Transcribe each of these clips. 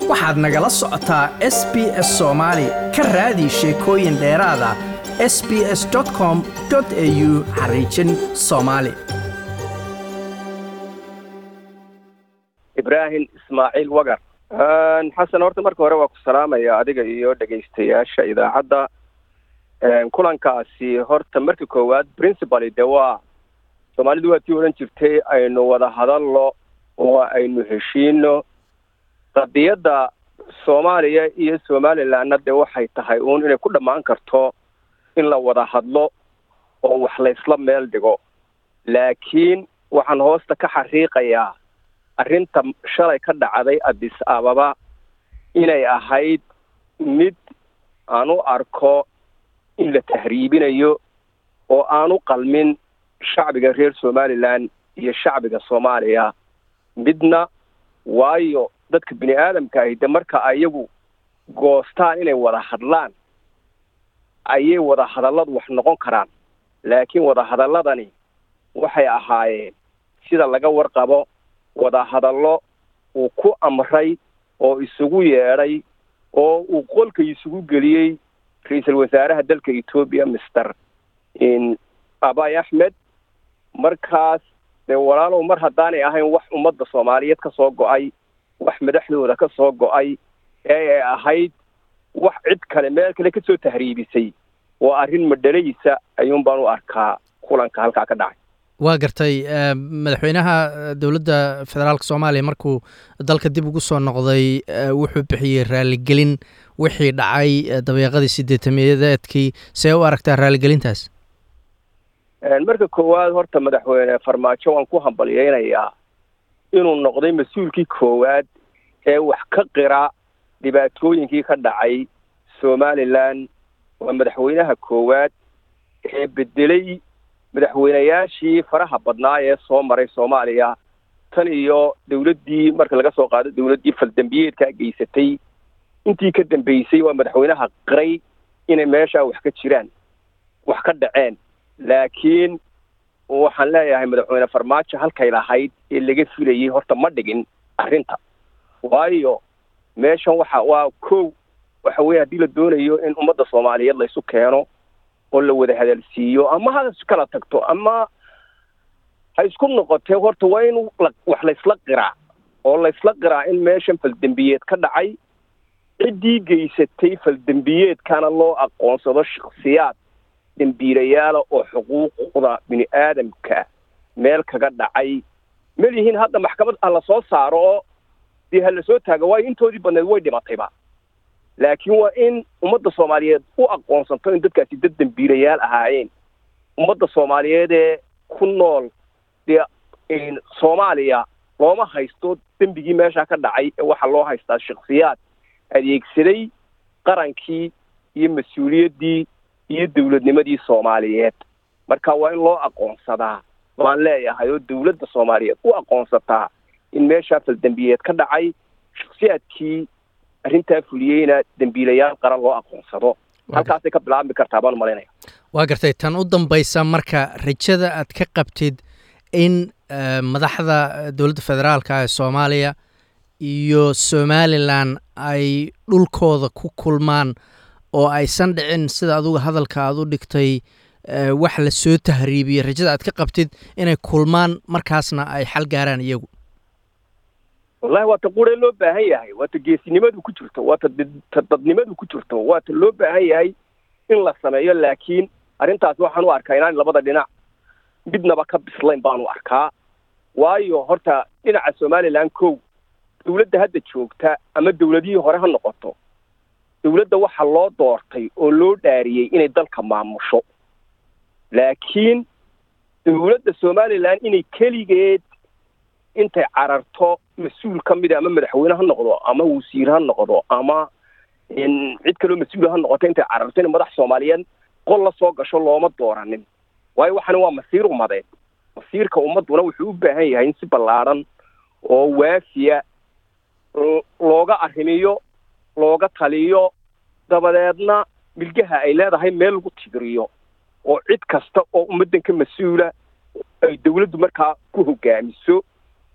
waxaad nagala socotaa SBS Soomaali ka raadi sheekooyin dheeraad ah sbs.com.au/Somali Ibrahim Ismaaciil Wagar xasan horta marka hore waa ku salaamaya adiga iyo dhageystayaasha idaacadda kulankaasi horta markii koowaad principally waa Soomaalidu waa tii oran jirtay aynu wada hadallo oo aynu heshiino qadiyada Soomaaliya iyo Somaliland waxay tahay inay ku dhamaan karto in la wada hadlo oo wax la isla meel dhigo laakiin waxaan hoosta ka xariiqayaa arrinta shalay ka dhacday Addis Ababa inay ahayd mid aanu arko in la tahriibinayo oo aanu qalmin shacbiga reer Somaliland iyo shacbiga Soomaaliya midna waayo dadka bini aadamka ah marka ayagu goostaan inay wada hadlaan ayay wada hadalladu wax noqon karaan laakiin wada hadalladani waxay ahaayeen sida laga warqabo wada hadallo uu ku amray oo isugu yeeray oo uu qolka isugu geliyay ra'iisul wasaaraha dalka Ethiopia Mr. Abiy Ahmed markaas walaalow mar haddaanay ahayn wax ummadda Soomaaliyeed ka soo go'ay wax madaxdooda ka soo go'ay ee ahayd wax cid kale meel kale ka soo tahriibisay oo arrin madhalaysa ayuun baan u arkaa kulanka halka ka dhacay waa gartay madaxweynaha dawladda federaalka Soomaaliya markuu dalka dib ugu soo noqday wuxuu bixiyay raaligelin wixii dhacay dabeeqadii 8-meedaadkii see u aragtaa raaligelintaas marka koowaad horta madaxweyne Farmaajo waan ku hambalyeeynaya inuu noqday mas'uulkii koowaad ee wax ka qira dhibaatooyinkii ka dhacay Somaliland waa madaxweynaha koowaad ee bedelay madaxweynayaashii faraha badnaa ee soo maray Soomaaliya tan iyo dawladdii marka laga soo qaado dawladdii faldambiyeedka geysatay intii ka dambeysay waa madaxweynaha qiray inay meesha wax ka jiraan wax ka dhaceen laakiin waxaan leeyahay madaxweyne Farmaajo halkay lahayd ee laga filayay horta ma dhigin arrinta waayo meeshan waxa weeye hadii la doonayo in ummadda Soomaaliyeed la isu keeno oo la wada hadalsiiyo ama ha kala tagto ama ha isku noqotay horta waa in wax la isla qiraa oo la isla qiraa in meeshan faldambiyeed ka dhacay ciddii geysatay faldambiyeedkana loo aqoonsado shakhsiyaad dambiilayaal oo xuquuqda bini aadamka meel kaga dhacay malihiin hadda maxkamad la soo saaro oo hal la soo taago waa intoodii badneed way dhimatayba laakiin waa in ummadda Soomaaliyeed u aqoonsanto in dadkaasi dad dambiilayaal ahaayeen ummadda Soomaaliyeed ee ku nool Soomaaliya looma haysto dambigii meesha ka dhacay waxa loo haystaa shakhsiyaad adeegsaday qarankii iyo mas'uuliyaddii iyo dawladnimadii Soomaaliyeed marka waa in loo aqoonsadaa waan leeyahay oo dawladda Soomaaliyeed u aqoonsataa in meesha faldambiyeed ka dhacay shakhsiyaadkii arrinta fuliyayna dambiilayaal qaran loo aqoonsado halkaas ay ka bilaabmi kartaa baan malinaya waa gartay tan u dambaysa marka rajada aad ka qabtid in madaxda dawladda federaalka ee Soomaaliya iyo Somaliland ay dhulkooda ku kulmaan oo aysan dhicin sida adiga hadalka aad u dhigtay wax la soo tahriibiyay rajada aad ka qabtid inay kulmaan markaasna ay xal gaaraan iyagu wallahi waa taqoore loo baahan yahay waa geesinimadu ku jirto waa dadnimadu ku jirto waa loo baahan yahay in la sameeyo laakiin arrintaas waxaan u arkaa inaan labada dhinac midnaba ka bislayn baan u arkaa waayo horta dhinaca Somaliland dawladda hadda joogta ama dawladihii hore ha noqoto dawladda waxa loo doortay oo loo dhaariyay inay dalka maamusho laakiin dawladda Somaliland inay kaligeed intay cararto mas'uul kamid ama madaxweyne ha noqdo ama wasiir ha noqdo ama cid kale oo mas'uul ha noqoto intay cararto in madax Soomaaliyeed qol la soo gasho looma dooranin waayo waxana waa masiir ummadeed masiirka ummaduna wuxuu u baahan yahay in si ballaaran oo waafiya looga arrimiyo looga taliyo dabadeedna milgaha ay leedahay meel lagu tigriyo oo cid kasta oo ummadan ka mas'uula ay dawladdu markaa ku hogaamiso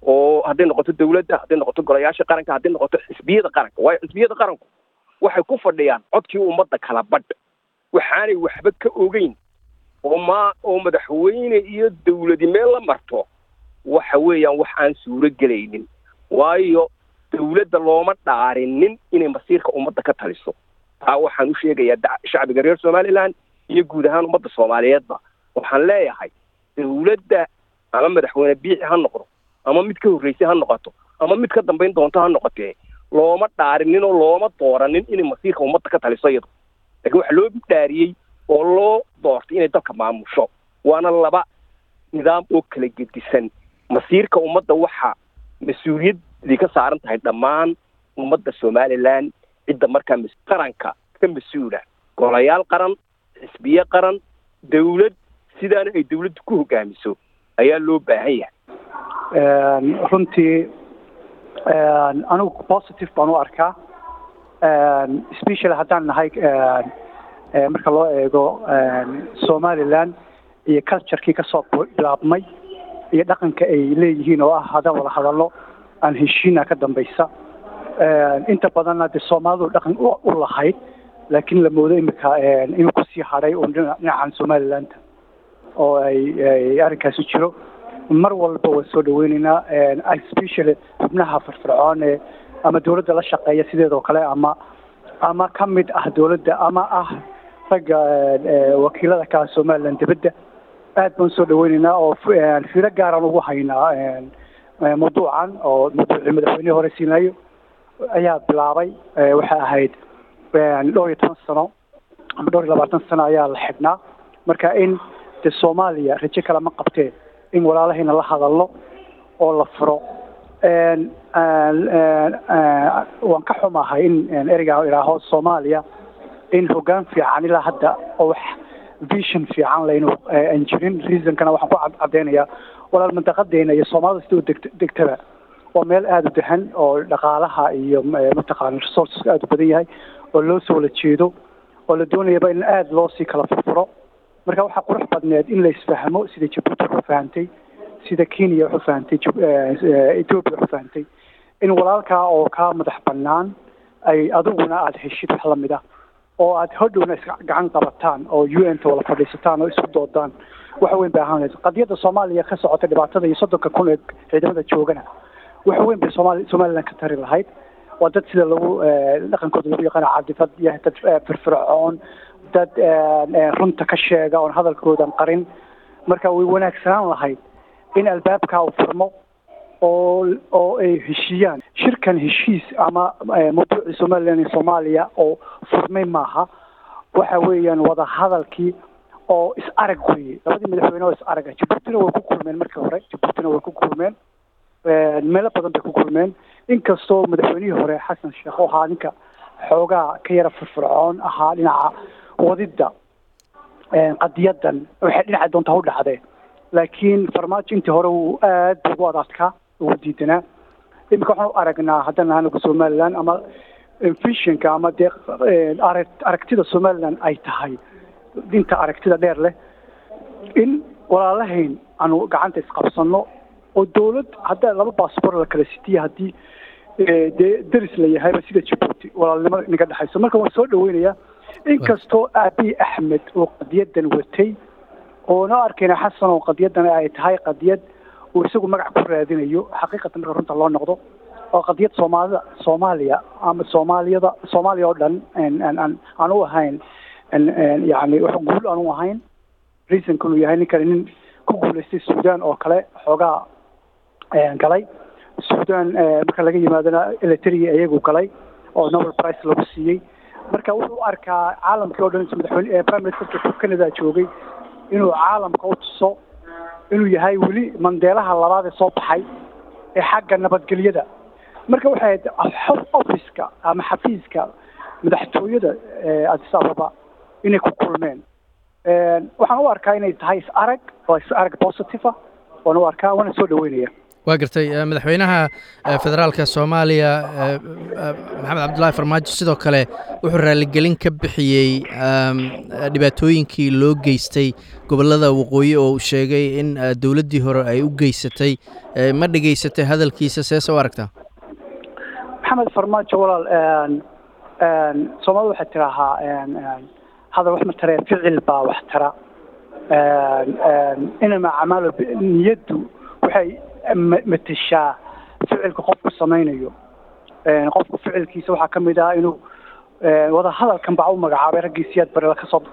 oo hadday noqoto dawladda, hadday noqoto golayaasha qaranka, hadday noqoto xisbiyada qaranka. waayo xisbiyada qaranku waxay ku fadhiyaan codkii ummadda kala badh, waxaanay waxba ka ogeyn oo madaxweyne iyo dawladi meel la marto waxa weeyaan wax aan suuro gelaynin. waayo dawladda looma dhaarinin inay masiirka ummadda ka taliso. taa waxaan u sheegayaa shacbiga reer Somaliland iyo guud ahaan ummadda Soomaaliyeedba. waxaan leeyahay dawladda ama madaxweyne biixi ha noqdo, ama mid ka horreysay ha noqoto, ama mid ka dambayn doonto ha noqotee, looma dhaarinin oo looma dooranin inay masiirka ummadda ka taliso iyadu. laakiin waxa loo dhaariyey oo loo doortay inay dalka maamusho. waana laba nidaam oo kala gedisan. masiirka ummadda waxa mas-uuliyaddii ka saaran tahay dhammaan ummadda Somaliland, cidda markaa qaranka ka mas-uula, golayaal qaran, xisbiye qaran, dawlad, sidaana ay dawladdu ku hogaamiso ayaa loo baahan yahay. runtii anigu positive baan u arkaa, especially haddaan nahay marka loo eego Somaliland iyo culture-kii kasoo bilaabmay iyo dhaqanka ay leeyihiin oo ah haddaan wada hadallo aan heshiina ka dambaysa. inta badanna dee Soomaalidu dhaqan u lahayd, laakiin la moodo imika inuu kusii hadhay oo dhinacan Somaliland oo ay arrinkaasi jiro. mar walba waan soo dhaweynaynaa, especially xubnaha firfircoon ama dawladda la shaqeeya sideedoo kale ama ka mid ah dawladda ama ah ragga wakiilada ka Somaliland dibadda. aad baan soo dhaweynaynaa oo fiiro gaar ah ugu haynaa mawduucan oo madaxweyne hore siinayo ayaa bilaabay. waxay ahayd 12 sano ama 20 sano ayaa la xidhnaa. marka in Soomaaliya rajo kale ma qabtee in walaalahayna la hadallo oo la furo. waan ka xumahay in ereyga ilaaho Soomaaliya in hoggaan fiican ilaa hadda oo wax vision fiican laynu aan jirin. reason-kana waxaan ku cadeynayaa walaal mantaqadeena iyo Soomaalida sidoo degtaba oo meel aad u dahan oo dhaqaalaha iyo mataqaan resources aad u badan yahay oo loo soo wada jeedo oo la doonayaba in aad loo sii kala furfuro. marka waxaa qurux badneed in la isfahmo sida Djibouti u fahantay, sida Kenya u fahantay, Ethiopia u fahantay, in walaalka oo ka madax bannaan ay aduguna aad heshid wax la mid ah oo aad hodhowna gacan qabataan oo UN-ta wala fadhiisataan oo isku doodaan. waxa weyn baa ahaanaysa qadiyadda Soomaaliya ka socota dhibaatada iyo 30,000 ee ciidamada joogana waxa weyn bay Somaliland ka tari lahayd. waa dad sida lagu dhaqankooda lagu yaqaan cadifad iyo dad firfircoon, dad runta ka sheega oo hadalkoodan qarin. marka way wanaagsanaan lahayd in albaabka uu furmo oo ay heshiyaan. shirkan heshiis ama mawduucii Somaliland iyo Soomaaliya oo furmay maaha, waxa weeyaan wada hadalkii oo is arag weeye. labadii madaxweyne oo is arag Djibouti way ku kulmeen markii hore, Djibouti way ku kulmeen, meelo badan bay ku kulmeen. inkastoo madaxweynihii hore Xasan Sheekh oo ahaa ninka xoogaa ka yara firfircoon ahaa dhinaca wadida qadiyadan waxay dhinaca doonta u dhacday, laakiin farmaajo intii hore uu aad ugu adadkaa ugu diidanaa. imika waxaan u aragnaa haddana anagu Somaliland ama visionka ama aragtida Somaliland ay tahay dinta aragtida dheer leh in walaalahayn aanu gacanta isqabsano oo dawlad hadda laba passport la kala sitiya haddii daris la yahay sida Djibouti walaalnimo naga dhaxayso. marka waan soo dhaweynayaa inkastoo Abiy Ahmed oo qadiyadan watay oo noo arkayna Xasan oo qadiyadan ay tahay qadiyad uu isagu magac ku raadinayo. xaqiiqatan marka runta loo noqdo oo qadiyad Soomaaliya ama Soomaaliya oo dhan aan u ahayn yani wax guul aan u ahayn. reason-ku uu yahay nin ku guuleystay Suudaan oo kale xoogaa galay. Suudaan marka laga yimaadana Eritrea iyagu galay oo Nobel Prize lagu siiyey. marka wuxuu arkaa caalamka oo dhan madaxweyne Prime Minister Canada joogay inuu caalamka u tuso inuu yahay weli Mandelaha labaad ee soo baxay ee xagga nabadgelyada. marka waxay office-ka ama xafiiska madaxtooyada Addis Ababa inay ku kulmeen. waxaan u arkaa inay tahay is arag positive ah. waan u arkaa waana soo dhaweynaya. waa gartay madaxweynaha federaalka Soomaaliya Maxamed Cabdullaahi Farmaajo sidoo kale wuxuu raaligelin ka bixiyay dhibaatooyinkii loo geystay gobolada waqooyi oo uu sheegay in dowladdii hore ay u geysatay ma dhageysatay hadalkiisa seese u aragtaa Maxamed Farmaajo walaal Soomaalidu waxay tirahaa hadal wax ma tareen ficil baa wax tara inama acmaalo niyadu waxay matashaa ficilka qofku samaynayo qofku ficilkiisa waxaa ka mid ah inuu wada hadalkan baa u magacaabay raggii siyaad bare la kasoo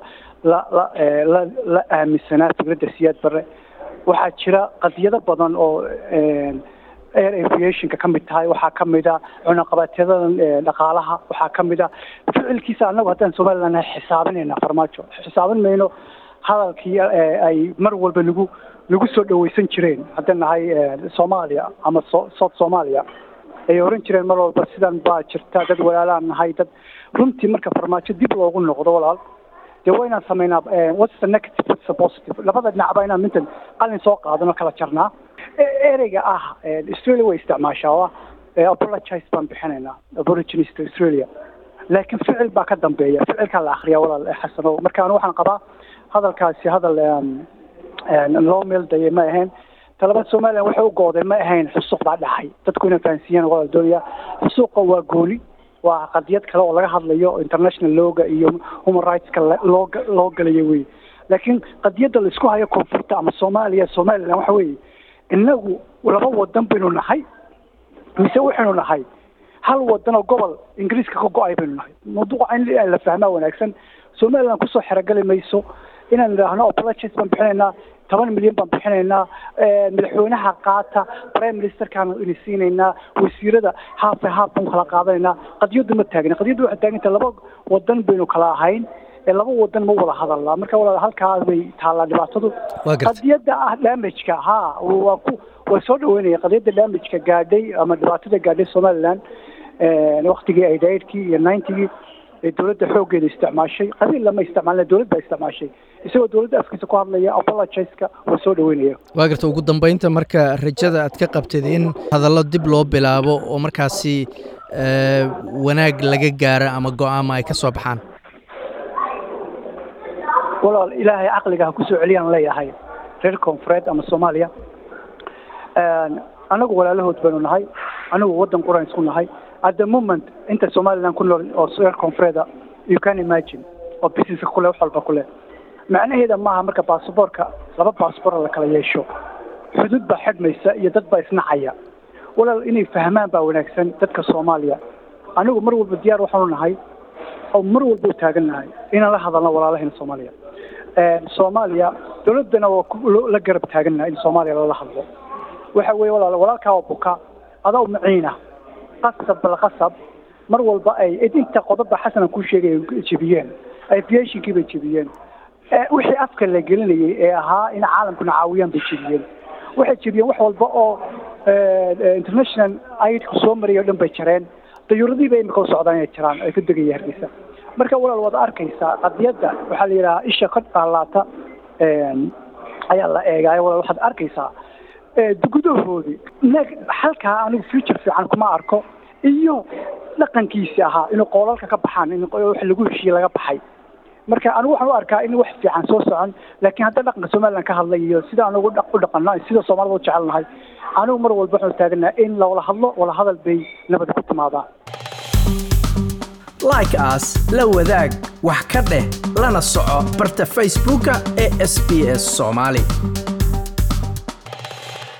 la aaminsanaa fikradda siyaad bare waxaa jira qadiyado badan oo air aviationka ka mid tahay waxaa ka mid ah cunaqabateedadan dhaqaalaha waxaa ka mid ah ficilkiisa annagu haddaan Somaliland xisaabinayna Farmaajo xisaabin mayno hadalkii ay mar walba lagu soo dhaweysan jireen haddaan nahay Soomaaliya ama South Soomaaliya ay oran jireen mar walba sidan baa jirta dad walaalaan nahay dad runtii marka Farmaajo dib loogu noqdo walaal dee wayna sameynaa what's the negative what's the positive labada dhinacba inaan mintan qalin soo qaadano kala jarnaa ereyga Australia way isticmaashaa apologize baan bixinaynaa aborigines to Australia laakiin ficil baa ka dambeeya ficilka la akhriyaa walaal xasano marka anu waxaan qabaa hadalkaasi hadal loo meelday ma ahayn talaba Soomaaliya waxa uu gooday ma ahayn xusuuq baa dhacay dadku inay fahansiiyaan walaal doonaya xusuuqa waa gooli waa qadiyad kale oo laga hadlayo international lawga iyo human rights ka loo galayo way laakiin qadiyada la isku hayo koonfurta ama Soomaaliland waxa weeye inagu laba wadan baynu nahay mise waxaynu nahay hal wadan oo gobol Ingiriiska ka go'ay baynu nahay mawduuca in la fahmaa wanaagsan Soomaaliland ku soo xiragali mayso inaan idhaahno apologies baan bixinaynaa 10 milyan baan bixinaynaa madaxweynaha qaata prime ministerkan inisiinaynaa wasiirada haaf baan kala qaadanaynaa qadiyadu ma taagna qadiyadu waxa taagan laba wadan baynu kala ahayn laba wadan ma wada hadalnaa marka walaal halkaas bay taala dhibaatadu qadiyada damage-ka waa soo dhaweynaya qadiyada damage-ka gaadhay ama dhibaatada gaadhay Somaliland waqtigii ay dayrkii iyo 90gii dowladda xoogeeda isticmaashay qabiil lama isticmaalna dowladda isticmaashay isagoo dowladda afkiisa ku hadlaya apologize-ka waa soo dhaweynaya waa garta ugu dambeynta marka rajada aad ka qabtid in hadallo dib loo bilaabo oo markaasi wanaag laga gaaro ama go'aamo ay ka soo baxaan walaal ilaahay aqliga ku soo celiyaan leeyahay reer koonfureed ama Soomaaliya anagu walaalahood baynu nahay anagu wadan quraan isku nahay at the moment inta Somaliland ku nool oo reer koonfureed you can imagine oo business kule wax walba kule macnaheedu maaha marka baasaboorka laba baasaboor la kala yeesho xuduud baa xidmaysa iyo dad baa isnacaya walaal inay fahmaan baa wanaagsan dadka Soomaaliya anigu mar walba diyaar waxaanu nahay oo mar walba u taaganahay inaan la hadalno walaalaheena Soomaaliya Soomaaliya dowladana waa la garab taaganahay in Soomaaliya la hadlo waxa weeye walaalka oo buka adaa maciina qasab mar walba ay inta qodobba xasan ku sheegay jibiyeen aviation-kii bay jibiyeen wixii afka la gelinayay ee ahaa in caalamku caawiyaan bay jibiyeen waxay jibiyeen wax walba oo international aid ku soo mariyo dhan bay jareen dayuuradii bay imika u socdaan inay jiraan ay ka degayeen Hargeysa marka walaal wada arkaysa qadiyada waxa la yiraahdaa isha ka dhaalaata ayaa la eegay walaal waxaad arkaysaa gudahoodii halka anigu future fiican kuma arko iyo dhaqankiisa ahaa inuu qoolalka ka baxaan in wax lagu heshiiyay laga baxay marka anigu waxaan u arkaa in wax fiican soo socon laakiin hadda dhaqanka Somaliland ka hadlayo sida anigu u dhaqanaa sida Soomaalidu u jecelnahay anigu mar walba waxaan taagnaa in la wada hadlo wala hadal bay nabad ku timaadaan like us la wadaag wax ka dheh lana soco barta Facebook ee SBS Somali